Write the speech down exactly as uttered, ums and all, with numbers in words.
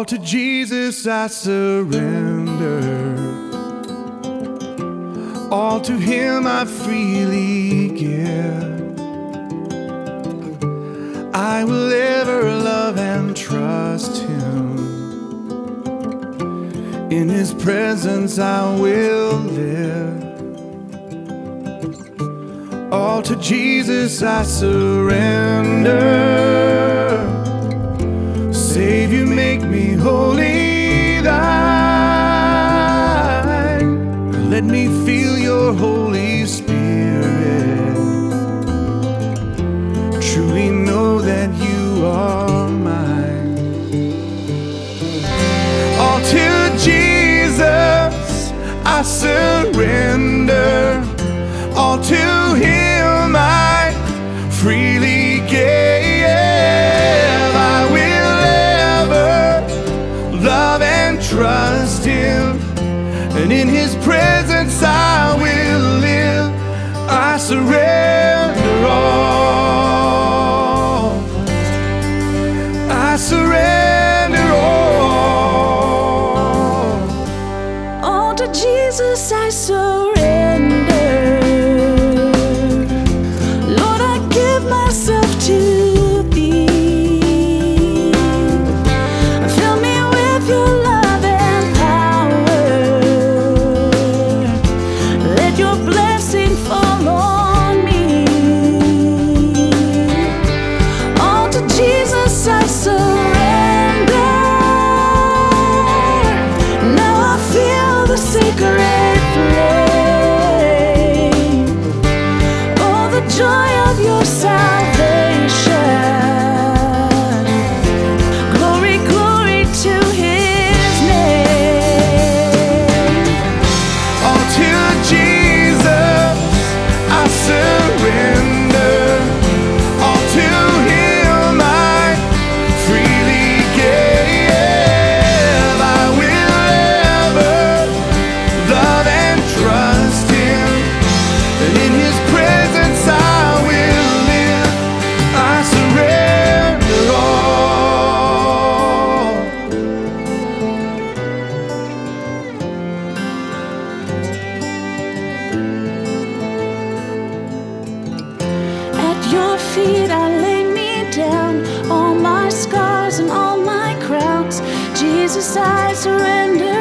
All to Jesus I surrender. All to Him I freely give. I will ever love and trust Him. In His presence I will live. All to Jesus I surrender. Savior, make me wholly thine. Let me feel your Holy Spirit. Truly know that you are mine. All to Jesus I surrender. All to Him I freely give. I will ever love and trust Him, and in His presence I will live. I surrender all. I surrender all. All to Jesus I surrender. Lord, I give myself to Thee. Fill me with your love and power. Let your blessing fall on me. All to Jesus I surrender. Now I feel the sacred flame. Oh, the joy of your salvation. Glory, glory to His name. All to Jesus I surrender. All to Him I freely give. I will ever love and trust Him, and in His presence I will live. I surrender all. At your feet I lay me down, all my scars and all my crowns. Jesus, I surrender.